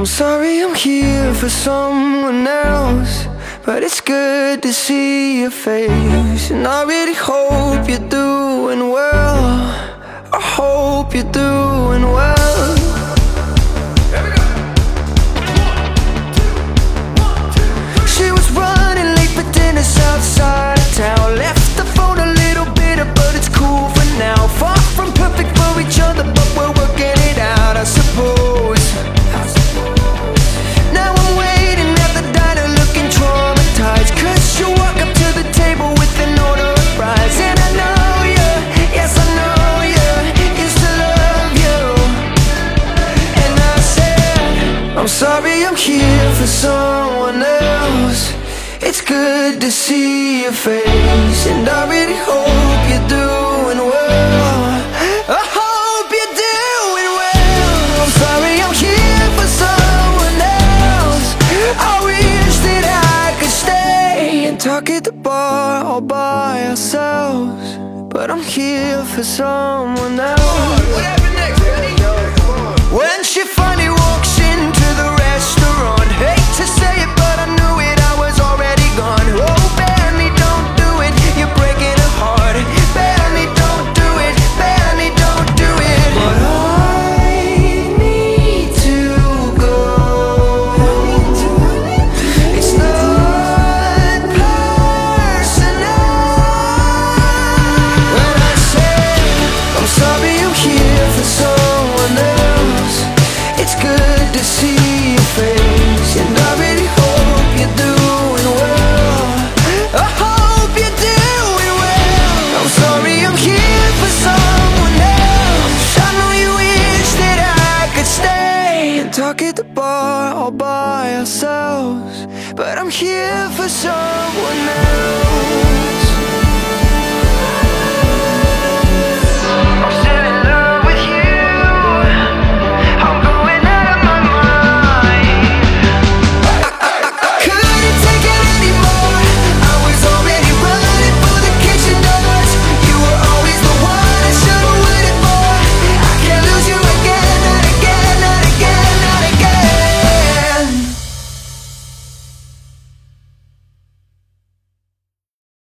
I'm sorry I'm here for someone else, but it's good to see your face. And I really hope you're doing well. I hope you're doing well. She was running late for dinner outside of town. Left the phone a little bitter, but it's cool for now. Far from perfect for each other, but we're working it out, I suppose. Now I'm waiting at the diner looking traumatized, 'cause you walk up to the table with an order of fries. And I know you, yes I know you, used to love you. And I said, I'm sorry I'm here for someone else. It's good to see your face, and I really hope you're doing well. I hope you're doing well. I'm sorry I'm here for someone else. I wish that I could stay and talk at the bar all by ourselves, but I'm here for someone else. What happened next, Benny? When she finally walks into the restaurant, hate to say it, but I knew it, I was already gone. Oh, Benny, don't do it, you're breaking her heart. Benny, don't do it, Benny, don't do it. But I need to go. It's not personal. When I said, I'm sorry I'm here for someone else, it's good to see your face, and I really hope you're doing well. I hope you're doing well. I'm sorry I'm here for someone else. I know you wish that I could stay and talk at the bar all by ourselves, but I'm here for someone else.